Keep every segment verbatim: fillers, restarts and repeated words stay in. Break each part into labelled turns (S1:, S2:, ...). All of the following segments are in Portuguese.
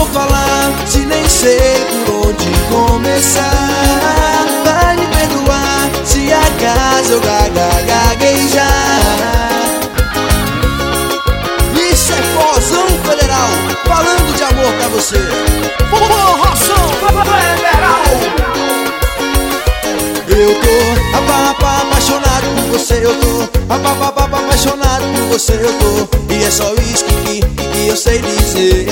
S1: vou falar se nem sei por onde começar? Vai me perdoar se acaso eu gaguejar. Isso é Forrozão Federal, falando de amor pra você. Forrozão Federal. Eu tô apa, apaixonado por você, eu tô apa, apa, apaixonado por você, eu tô. E é só isso que, que eu sei dizer.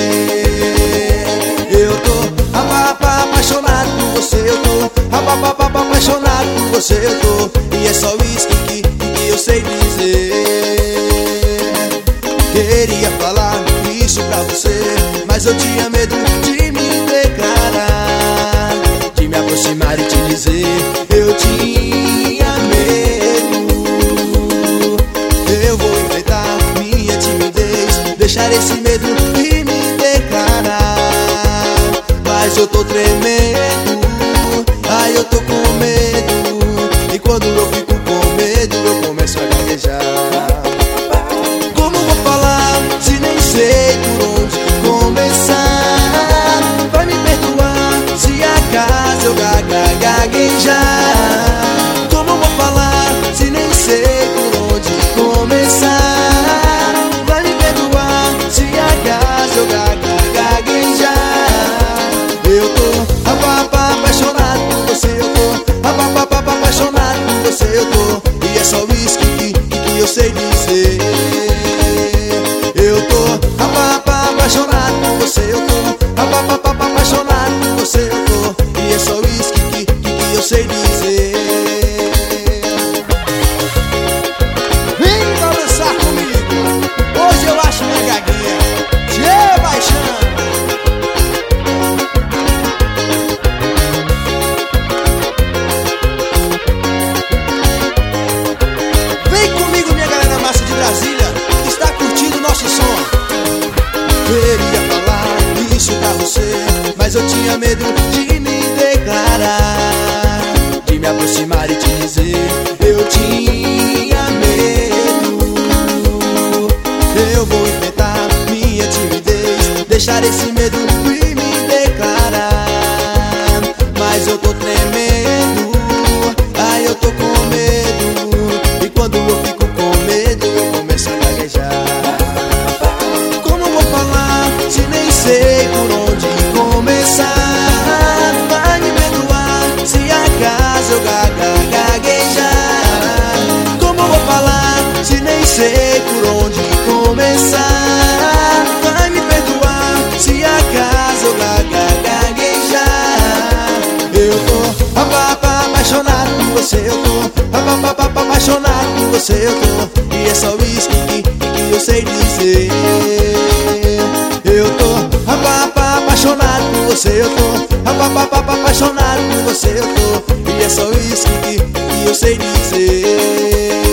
S1: Eu tô apa, apa, apaixonado por você, eu tô apa, apa, apaixonado por você, eu tô. E é só isso que, que eu sei dizer. Queria falar isso pra você, mas eu tinha medo de me declarar, de me aproximar e te dizer. Eu tinha medo. Eu vou enfrentar minha timidez, deixar esse medo e me declarar. Mas eu tô tremendo, ai eu tô com medo. E quando eu fico com medo, eu começo a gaguejar. Como vou falar se nem sei por onde começar? Vai me perdoar se acaso eu gaguejar. Como vou falar se nem sei por onde começar? Vai me perdoar se acaso eu gaguejar. Eu tô apa, apaixonado por você, eu tô apa, apaixonado por você, eu tô. E é só isso que, que eu sei dizer. Eu tô apa, apaixonado por você, eu tô apa, apaixonado por você, eu tô. E é só isso que, que, que eu sei dizer. Vem balançar comigo, hoje eu acho minha gaguinha. Tchê, baixando. Vem comigo, minha galera massa de Brasília, que está curtindo o nosso som. Queria falar isso pra você, mas eu tinha medo de me declarar, de me aproximar e te dizer. Eu tinha medo. Eu vou enfrentar minha timidez, deixar esse medo e me declarar. Mas eu tô tremendo, ai eu tô com medo. E quando eu fico com medo, eu começo a gaguejar. Como vou falar se nem sei por onde começar? Vai me perdoar se acaso eu gaguejar. Como vou falar se nem sei por onde começar? Vai me perdoar se acaso eu gaguejar. Eu tô apa, apaixonado por você, eu tô apa, apaixonado por você, eu tô. E é só isso que, que eu sei dizer. Eu tô apa, apaixonado por você, eu tô apa, apaixonado por você, eu tô. E é só isso que, que eu sei dizer.